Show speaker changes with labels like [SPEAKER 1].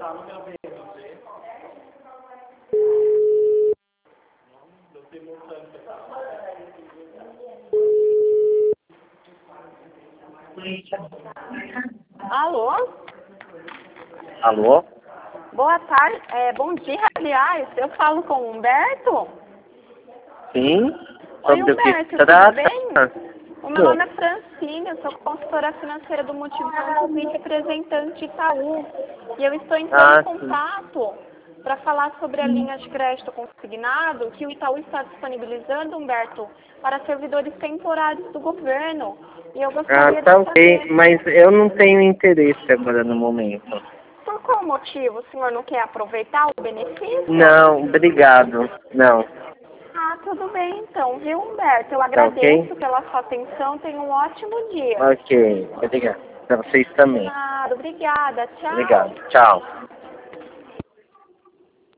[SPEAKER 1] Alô?
[SPEAKER 2] Alô?
[SPEAKER 1] Boa tarde. Bom dia, aliás. Eu falo com o Humberto?
[SPEAKER 2] Sim?
[SPEAKER 1] Oi,
[SPEAKER 2] Sobre o que
[SPEAKER 1] Humberto,
[SPEAKER 2] se
[SPEAKER 1] tudo
[SPEAKER 2] trata?
[SPEAKER 1] bem? O meu nome é Francine, eu sou consultora financeira do Multibanco e representante Itaú. E eu estou entrando em
[SPEAKER 2] Sim.
[SPEAKER 1] contato para falar sobre a linha de crédito consignado que o Itaú está disponibilizando, Humberto, para servidores temporários do governo. E eu gostaria
[SPEAKER 2] Tá
[SPEAKER 1] de
[SPEAKER 2] ok,
[SPEAKER 1] saber,
[SPEAKER 2] mas eu não tenho interesse agora no momento.
[SPEAKER 1] por qual motivo o senhor não quer aproveitar o benefício?
[SPEAKER 2] Não, obrigado. Não,
[SPEAKER 1] Ah, tudo bem então, viu, Humberto? Eu
[SPEAKER 2] tá ok?
[SPEAKER 1] agradeço pela sua atenção, tenha um ótimo dia.
[SPEAKER 2] Ok, obrigado. Pra vocês
[SPEAKER 1] De
[SPEAKER 2] também.
[SPEAKER 1] nada, obrigada,
[SPEAKER 2] Obrigado.
[SPEAKER 1] tchau.
[SPEAKER 2] Tchau.